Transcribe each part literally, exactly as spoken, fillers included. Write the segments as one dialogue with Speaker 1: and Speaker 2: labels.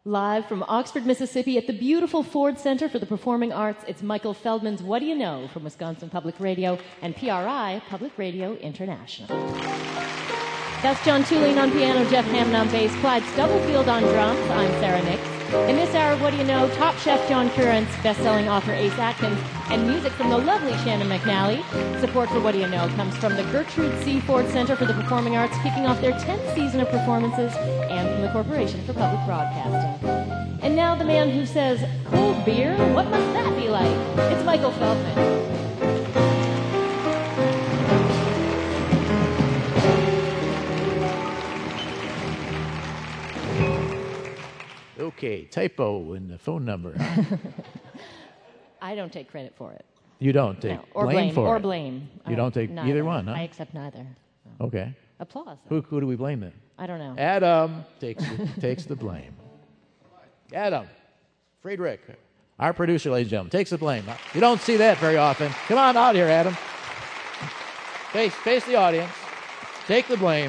Speaker 1: Live from Oxford, Mississippi at the beautiful Ford Center for the Performing Arts, it's Michael Feldman's What Do You Know from Wisconsin Public Radio and P R I, Public Radio International. That's John Tulane on piano, Jeff Hammond on bass, Clyde Stubblefield on drums. I'm Sarah Nix. In this hour of What Do You Know, Top Chef John Currence, best-selling author Ace Atkins, and music from the lovely Shannon McNally. Support for What Do You Know comes from the Gertrude C. Ford Center for the Performing Arts, kicking off their tenth season of performances, and from the Corporation for Public Broadcasting. And now the man who says, cold beer? What must that be like? It's Michael Feldman.
Speaker 2: Okay, typo in the phone number.
Speaker 1: I don't take credit for it.
Speaker 2: You don't take
Speaker 1: no. or
Speaker 2: blame,
Speaker 1: blame
Speaker 2: for
Speaker 1: or
Speaker 2: it.
Speaker 1: blame.
Speaker 2: You don't take
Speaker 1: neither.
Speaker 2: either one, huh?
Speaker 1: I accept neither.
Speaker 2: No. Okay.
Speaker 1: Applause.
Speaker 2: Who, who do we blame then?
Speaker 1: I don't know.
Speaker 2: Adam takes the, takes the blame. Adam, Friedrich, our producer, ladies and gentlemen, takes the blame. You don't see that very often. Come on out here, Adam. Face, face the audience. Take the blame.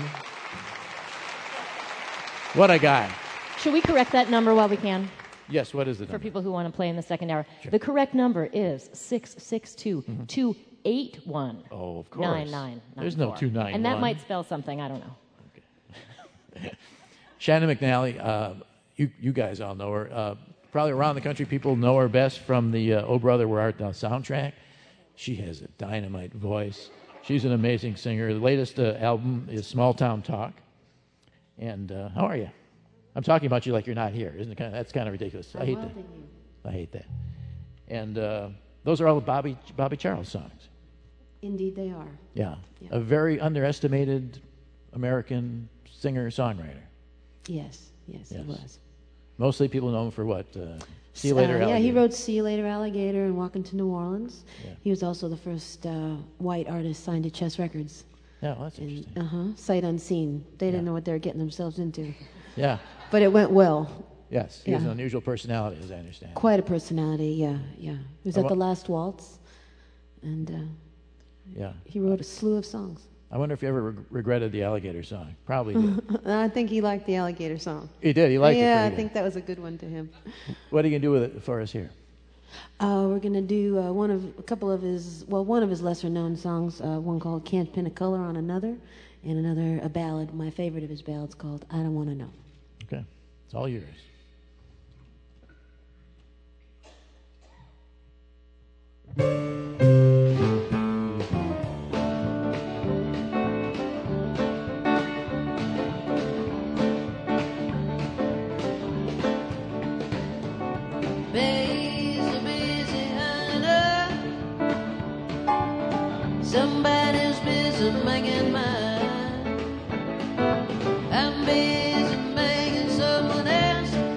Speaker 2: What a guy.
Speaker 1: Should we correct that number while we can?
Speaker 2: Yes, what is the
Speaker 1: For
Speaker 2: number?
Speaker 1: people who want to play in the second hour.
Speaker 2: Sure.
Speaker 1: The correct number is six six two, two eight one,
Speaker 2: Oh, of course.
Speaker 1: nine nine nine
Speaker 2: There's no two nine one.
Speaker 1: And that might spell something, I don't know.
Speaker 2: Okay. Shannon McNally, uh, you, you guys all know her. Uh, probably around the country, people know her best from the uh, Oh Brother, Where Art Thou soundtrack. She has a dynamite voice. She's an amazing singer. The latest uh, album is Small Town Talk. And uh, how are you? I'm talking about you like you're not here. Isn't it kind of, that's kind of ridiculous. I hate that. I hate that. And uh, those are all Bobby Bobby Charles songs.
Speaker 3: Indeed, they are.
Speaker 2: Yeah.
Speaker 3: Yeah.
Speaker 2: A very underestimated American singer-songwriter.
Speaker 3: Yes, yes,
Speaker 2: Yes.
Speaker 3: he was.
Speaker 2: Mostly people know him for what? Uh, See You Later,
Speaker 3: Uh, yeah,
Speaker 2: Alligator.
Speaker 3: he wrote "See You Later, Alligator" and "Walking to New Orleans."
Speaker 2: Yeah.
Speaker 3: He was also the first uh, white artist signed to Chess Records.
Speaker 2: Yeah, well, that's interesting.
Speaker 3: Uh huh. Sight unseen. They didn't
Speaker 2: Yeah.
Speaker 3: know what they were getting themselves into,
Speaker 2: Yeah.
Speaker 3: but it went well.
Speaker 2: Yes. He has
Speaker 3: Yeah.
Speaker 2: an unusual personality, as I understand.
Speaker 3: Quite a personality. Yeah, yeah. He was
Speaker 2: I
Speaker 3: at
Speaker 2: wa-
Speaker 3: the Last Waltz, and uh,
Speaker 2: Yeah.
Speaker 3: he wrote a slew of songs.
Speaker 2: I wonder if he ever reg- regretted the Alligator song. Probably did.
Speaker 3: I think he liked the Alligator song.
Speaker 2: He did. He liked it.
Speaker 3: yeah,
Speaker 2: pretty
Speaker 3: I
Speaker 2: good.
Speaker 3: think that was a good one to him.
Speaker 2: What are you going to do with it for us here?
Speaker 3: Uh, we're gonna do uh, one of a couple of his well, one of his lesser-known songs. Uh, one called "Can't Pin a Color on Another," and another a ballad. My favorite of his ballads called "I Don't Want to Know."
Speaker 2: Okay. It's all yours.
Speaker 4: Busy, busy hunter. Somebody's busy making mine. I'm busy making someone else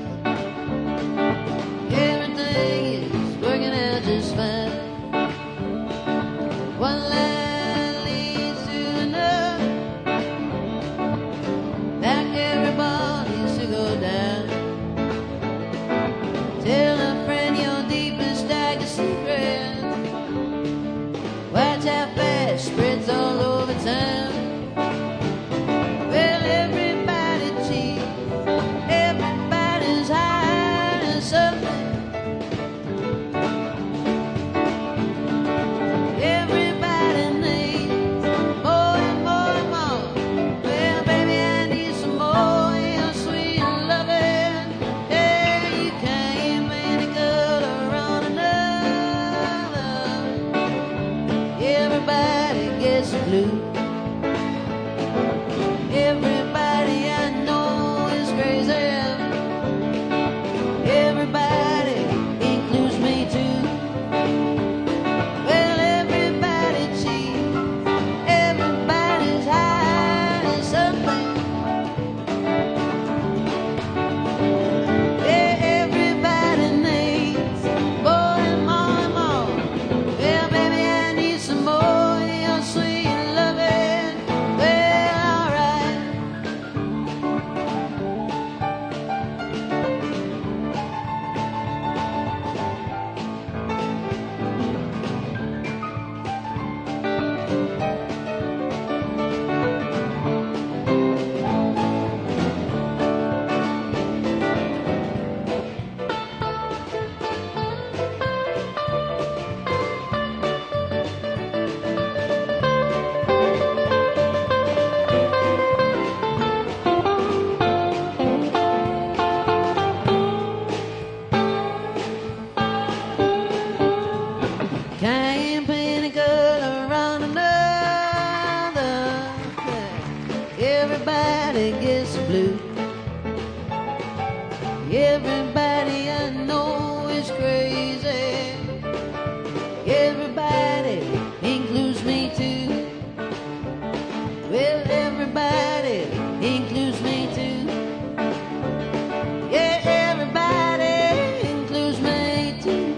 Speaker 4: Everybody I know is crazy. Everybody includes me too. Well, everybody includes me too. Yeah, everybody includes me too.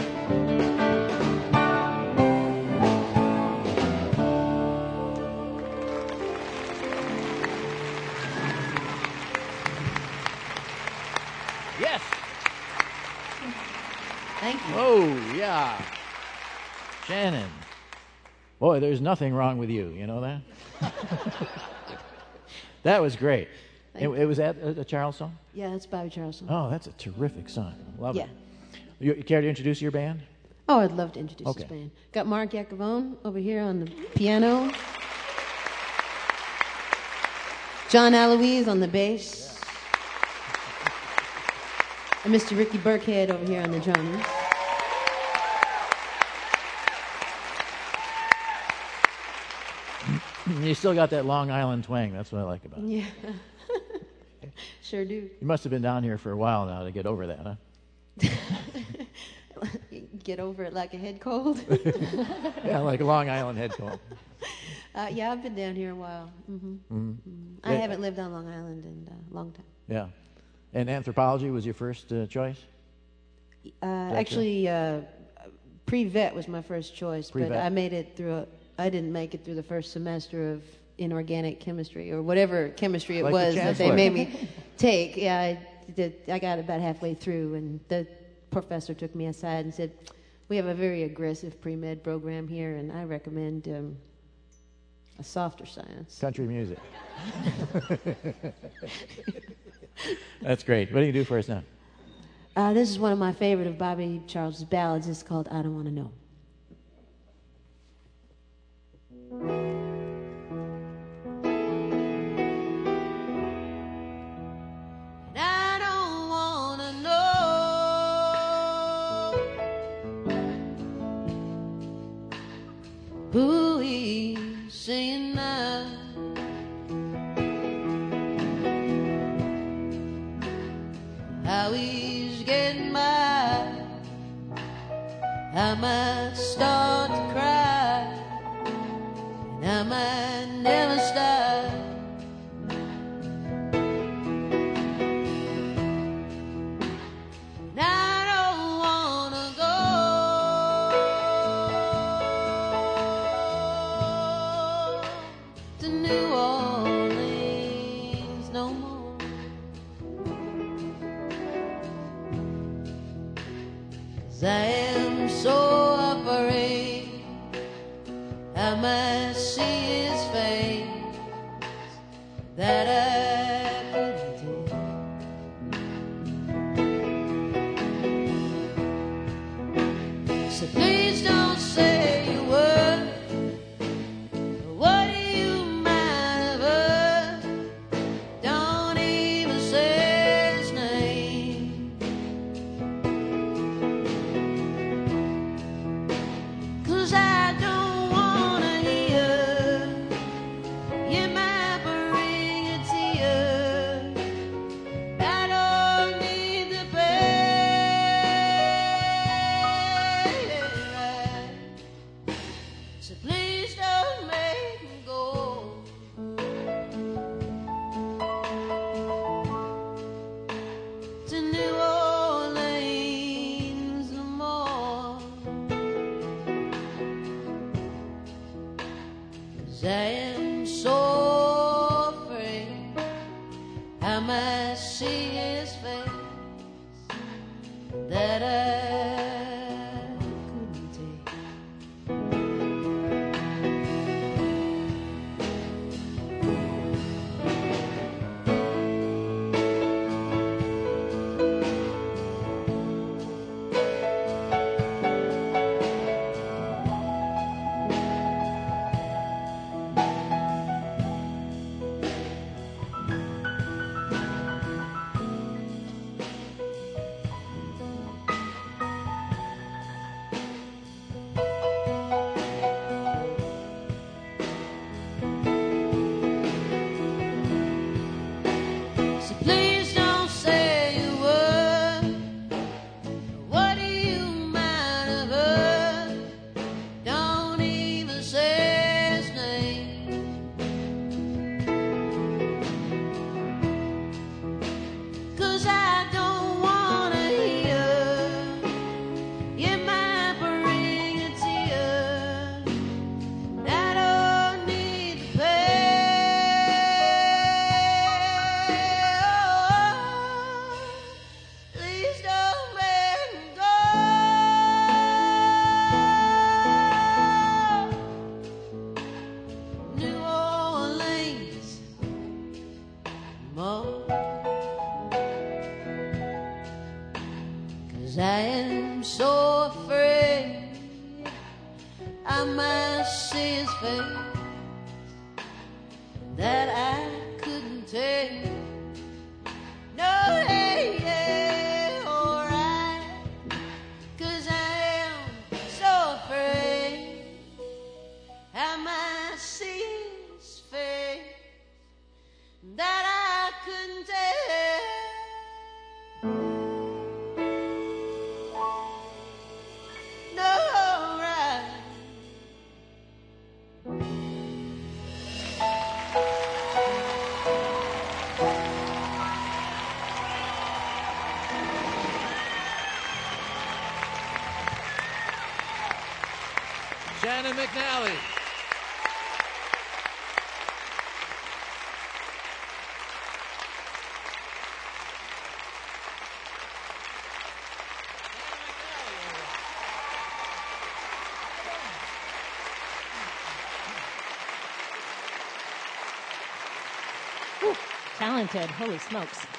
Speaker 2: Yes.
Speaker 3: Thank you.
Speaker 2: Oh, yeah. Shannon. Boy, there's nothing wrong with you. You know that? That was great. It, it was that a, a Charles song?
Speaker 3: Yeah, that's Bobby Charleston.
Speaker 2: Oh, that's a terrific song. Love
Speaker 3: Yeah.
Speaker 2: it. You, you care to introduce your band?
Speaker 3: Oh, I'd love to introduce
Speaker 2: Okay.
Speaker 3: this band. Got Mark Iacovone over here on the piano. John Aloise on the bass. And Mister Ricky Burkhead over here on the drums.
Speaker 2: You still got that Long Island twang. That's what I like about it.
Speaker 3: Yeah. Sure do.
Speaker 2: You must have been down here for a while now to get over that, huh?
Speaker 3: Get over it like a head cold.
Speaker 2: Yeah, like a Long Island head cold.
Speaker 3: Uh, yeah, I've been down here a while. hmm
Speaker 2: Mm-hmm.
Speaker 3: I
Speaker 2: Yeah.
Speaker 3: haven't lived on Long Island in a long time.
Speaker 2: Yeah. And anthropology was your first uh, choice?
Speaker 3: Uh,
Speaker 2: Gotcha.
Speaker 3: actually, uh, pre-vet was my first choice, but
Speaker 2: Pre-vet.
Speaker 3: I made it through. A, I didn't make it through the first semester of inorganic chemistry or whatever chemistry it
Speaker 2: Like the
Speaker 3: was that they
Speaker 2: chancellor.
Speaker 3: made me take. Yeah, I did. I got about halfway through, and the professor took me aside and said, "We have a very aggressive pre-med program here, and I recommend um, a softer science."
Speaker 2: Country music. That's great. What do you do for us now?
Speaker 3: Uh, this is one of my favorite of Bobby Charles' ballads. It's called "I Don't Want to Know."
Speaker 4: And I don't wanna know who he's seeing now. How he's getting by. I might start to cry, and I might never stop. And I don't wanna go to New Orleans no more. 'Cause I am so afraid I might see his face that I couldn't take. So please don't say a word. What do you mind of her? Don't even say his name. 'Cause I don't wanna hear you might bring a tear 'cause I am so afraid I might see his face that I couldn't take. No, hey, yeah, alright, 'cause I am so afraid I might see his face that I couldn't take. No, right.
Speaker 2: Shannon McNally.
Speaker 1: Talented, holy smokes.